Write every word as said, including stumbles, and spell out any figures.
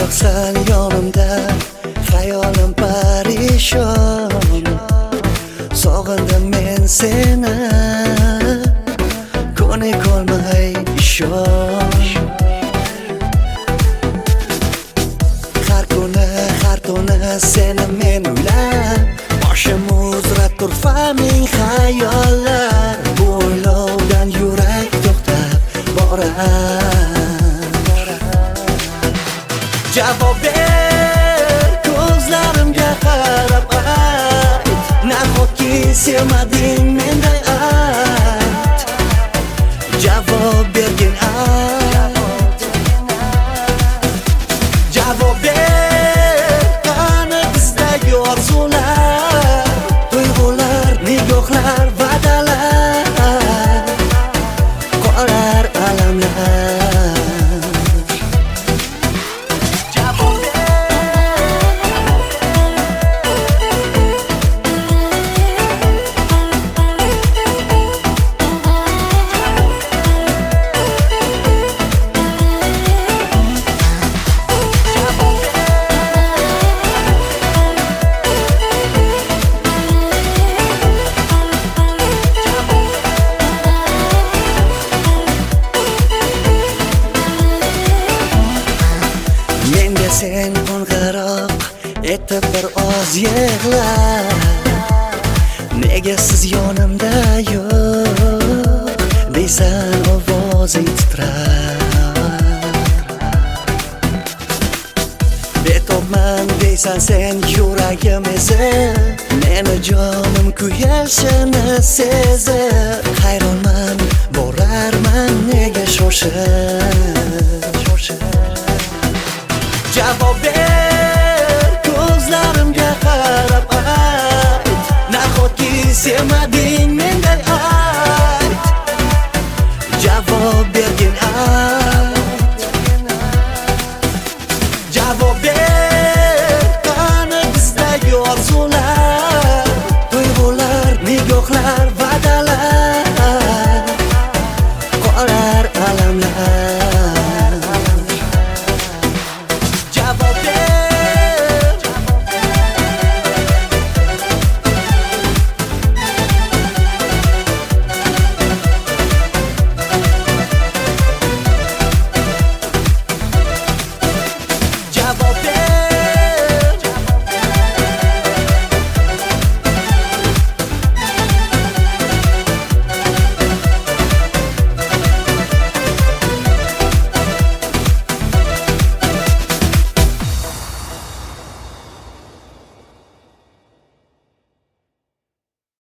yo'qsan yonimda, xayolim parishon. Sog'indim men seni, ko'nik olmay ishon. Har kuni, har tuni seni men o'ylab, boshim uzra turfa ming xayollar. Bu o'ylovdan yurak to'xtab borar. Javob ber, ko'zlarimga qarab ayt, nahotki sevmading menday ayt. Javob bergin ayt. Javob ber, qani bizdagi orzular, tuyg'ular, nigohlar, va'dalar, qolar alamlar. Menga sen qo'ng'iroq etib bir oz yig'la. Nega siz yonimda yo'q deysan, ovozing titrar. Betobman deysan sen yuragim ezib, meni jonim kuyashini sezib. Hayronman, borarman nega shoshib. Javob ber, ko'zlarimga qarab ayt, nahotki sevmading